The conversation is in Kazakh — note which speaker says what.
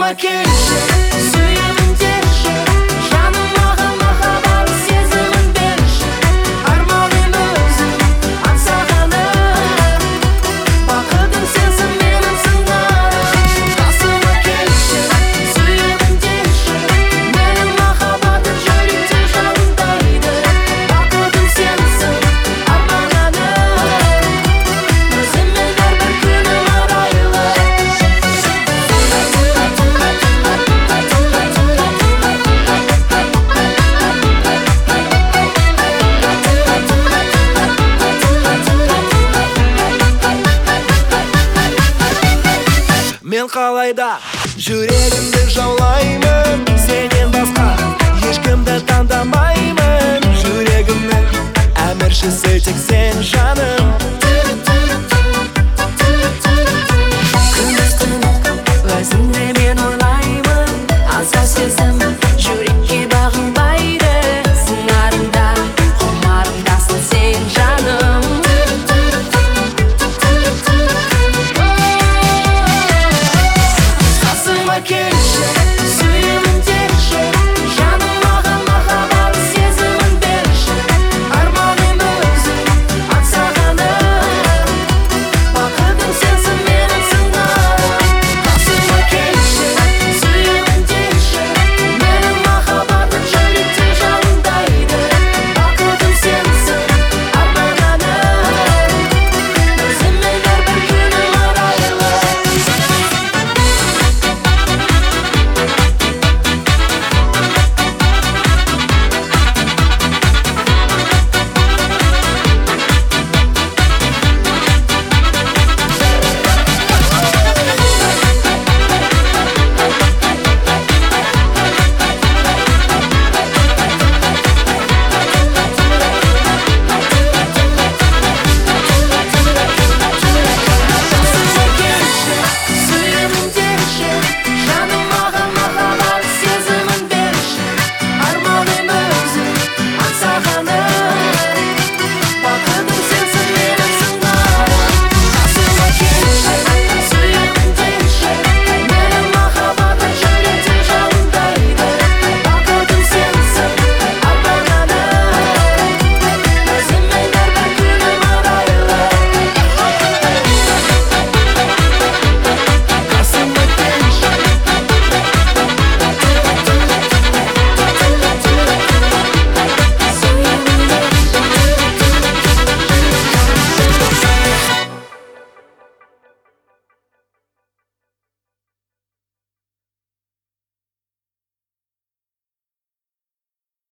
Speaker 1: қасыма келші, сүйемін деші, жаным маған махаббат сезімін берші. Арманым өзің аңсағаным, бақытым сенсің менің сыңарым. Қасыма келші, сүйемін деші, менің махаббатым жүректе жалындайды. Бақытым сенсің армағаным, өзіңмен әрбір күнім арайлы. Мен қалайда жүрегімді жаулаймын, сенен басқа ешкімді таңдамаймын. Жүрегімнің әміршісі тек сен жаным.